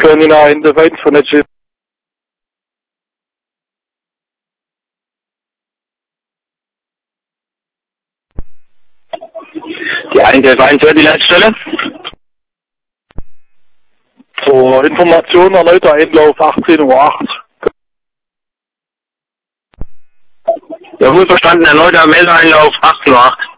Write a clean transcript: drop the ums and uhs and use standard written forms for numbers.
können in der Vereinsvernetzung. Die eigentliche Vereinswert, die Leitstelle? Zur Information erneuter Einlauf 18:08 Uhr. Ja, gut verstanden, erneuter Meldeeinlauf 18:08 Uhr.